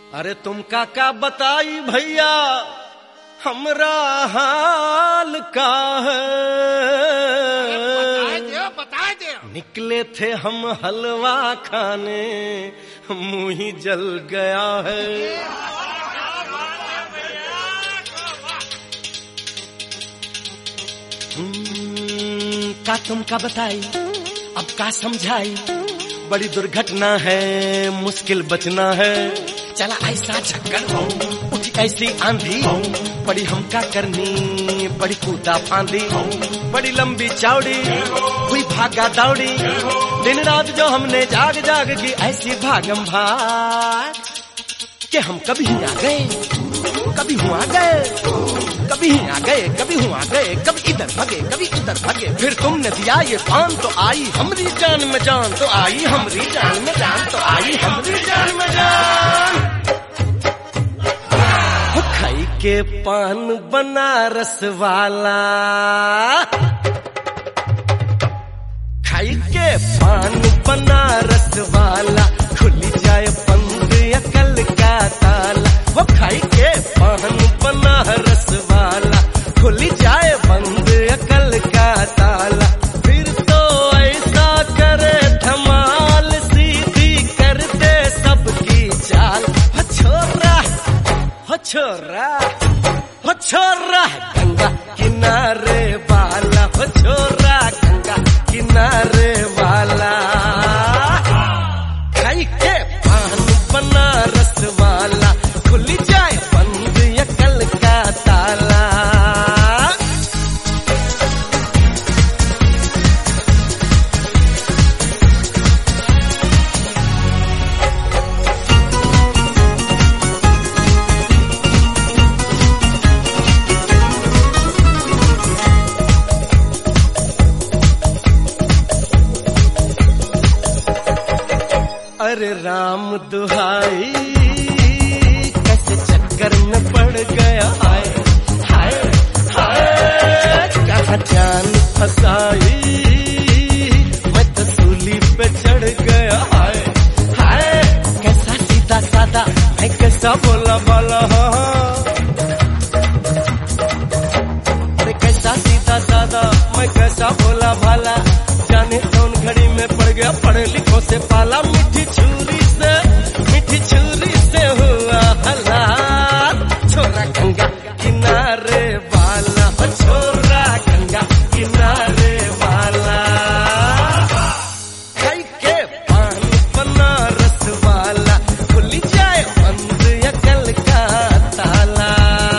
अरे तुम का बताई भैया हमरा हाल का है। बता दे। निकले थे हम हलवा खाने, मुंह ही जल गया है। का तुम का बताई अब का समझाई, बड़ी दुर्घटना है मुश्किल बचना है। चला ऐसा झक्कर उठी ऐसी आंधी, बड़ी हम का करनी बड़ी कूदा फांदी। बड़ी लंबी चौड़ी हुई भागा दौड़ी, दिन रात जो हमने जाग जाग की ऐसी भागम भाग कि हम कभी आ गए कभी हुआ गए, कभी आ गए कभी हुआ गए, कभी इधर भागे कभी उधर भागे। फिर तुमने दिया ये पान तो आई हमारी जान में जान, तो आई हमारी जान में जान, तो आई हमारी जान में जान। खाई के पान बनारस वाला, खाई के पान बनारस वाला, खुली जाए बंद अकल का ताला। वो खाई के पान बनारस वाला, खुली जाए बंद अकल का ताला। फिर तो ऐसा करे धमाल, सीधी कर दे सबकी चाल। हो छोरा हो छोरा हो छोरा गंगा किनारे वाला, हो छोरा गंगा किनारे वाला। खाई के पान बनारस वाला, खुली जाए बंद अकल का ताला। अरे राम दुहाई कैसे चक्कर में पड़ गया, हाय हाय हाय। कहाँ जान फसाई मैं तो सूली पे चढ़ गया, हाय हाय। कैसा सीधा सादा मैं कैसा बोला बाला, अरे कैसा सीधा सादा मैं कैसा बोला भाला। जाने कौन घड़ी में पड़ गया पढ़े लिखों से पाला। मीठी छुरी से हुआ हला, छोरा गंगा किनारे वाला, हो छोरा गंगा किनारे वाला। खाई के पान बनारस वाला, खुली जाए बंद अकल का ताला।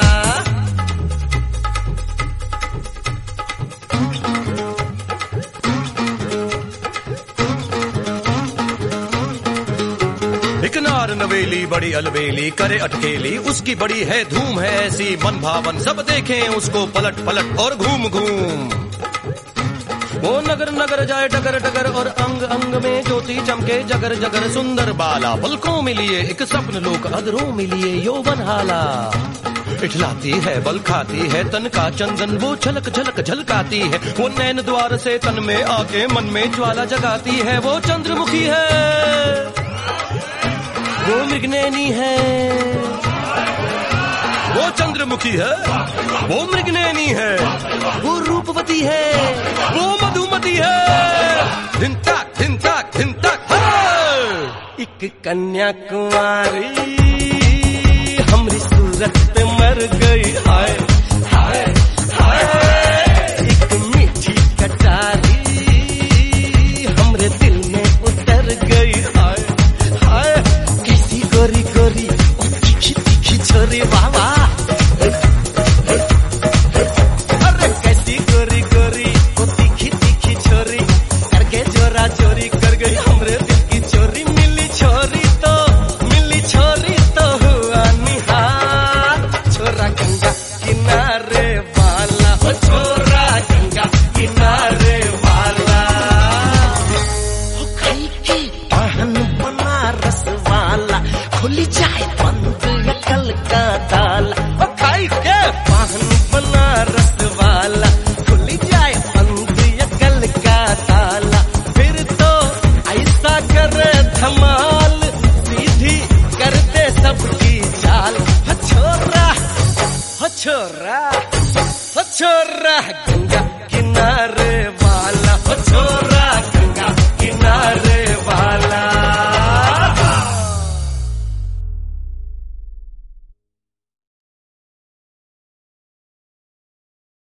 एक नार नवेली बड़ी अलवेली करे अटकेली, उसकी बड़ी है धूम है ऐसी मन भावन। सब देखें उसको पलट पलट और घूम घूम। वो नगर नगर जाए डगर डगर, और अंग अंग में ज्योति चमके जगर जगर। सुंदर बाला पलकों मिलिए एक स्वप्न लोक, अधरों मिलिए यौवन हाला। इठलाती है बल खाती है तन का चंदन, वो झलक झलक झलकाती है। वो नैन द्वार से तन में आके मन में ज्वाला जगाती है। वो चंद्रमुखी है वो मृगनैनी है, वो चंद्रमुखी है वो मृगनैनी है, वो रूपवती है वो मधुमती है। धिन ताक धिन ताक धिन ताक। एक कन्याकुमारी हमरी सूरत पे मर गई, हाय हाय हाय। एक मीठी कटारी हमरे दिल में उतर गई, हाय हाय। कैसी गोरी गोरी ओ तीखी तीखी छोरी बाबा, अरे कैसी गोरी गोरी ओ तीखी तीखी छोरी, करके चोरा चोरी कर गई हमरे दिल की चोरी। मिली छोरी तो हुआ निहार, छोरा गंगा किनारे वाला, हो छोरा गंगा किनारे वाला। हो खाई के पान बनारस वाला, खुली जाए बंद अकल का ताला। हो खाई के पान बनारस वाला, खुली जाए बंद अकल का ताला। फिर तो ऐसा करे धमाल, सीधी कर दे सबकी छोरा गंगा किनारे वाला हो छोरा